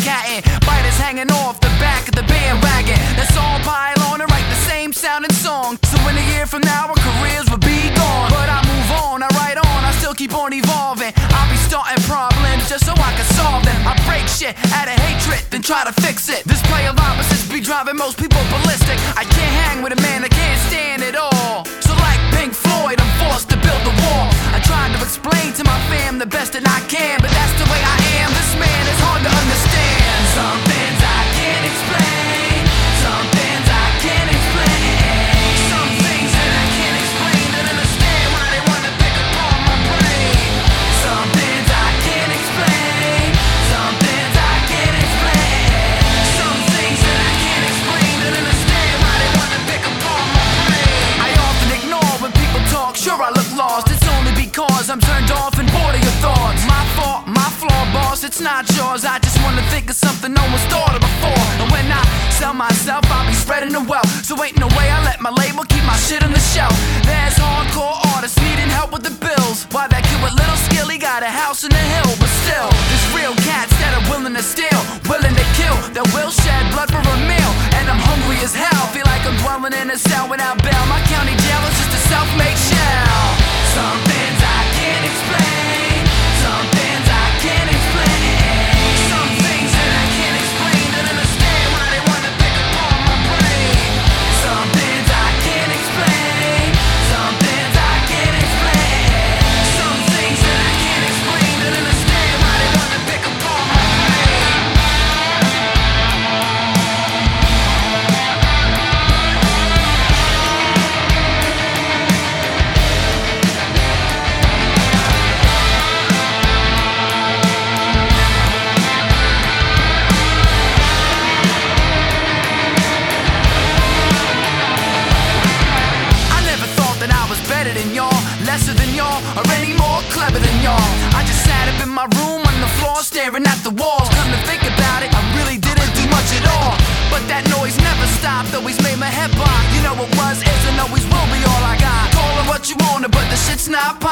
catting, biters hanging off the back of the bandwagon. Let's all pile on and write the same sounding song, so in a year from now our careers will be gone. But I move on, I write on, I still keep on evolving. I'll be starting problems just so I can solve them. I break shit out of hatred, then try to fix it. This play of opposites be driving most people ballistic. I can't hang with a man I can't stand at all. So like Pink Floyd, I'm forced to build the wall. I tried to explain to my fam the best that I can, but that's the way I am. This man is hard to understand. Some things I can't explain, some things I can't explain, some things that I can't explain, don't understand why they wanna pick apart my brain. Some things I can't explain, some things I can't explain, some things that I can't explain, don't understand why they wanna pick apart my brain. I often ignore when people talk, sure I look lost, it's only because I'm turned off and bored of your thoughts. My fault, my flaw, boss, it's not yours. I just wanna think of something no one's thought of before. And when I sell myself, I'll be spreading the wealth, so ain't no way I let my label keep my shit on the shelf. There's hardcore artists needing help with the bills, while that kid with little skill, he got a house in the hill. But still, there's real cats that are willing to steal, willing to kill, that will shed blood for a meal. And I'm hungry as hell, feel like I'm dwelling in a cell without bail. My county jail is just a self-made shell. Some things I can't explain, some things I can't explain, some things that I can't explain, don't understand why they wanna pick apart my brain. Some things I can't explain, some things I can't explain, some things that I can't explain, don't understand why they wanna pick apart my brain. Better than y'all, lesser than y'all, or any more clever than y'all. I just sat up in my room on the floor staring at the walls. Come to think about it, I really didn't do much at all. But that noise never stopped, always made my head pop. You know it was, is, and always will be all I got. Call it what you want, but the shit's not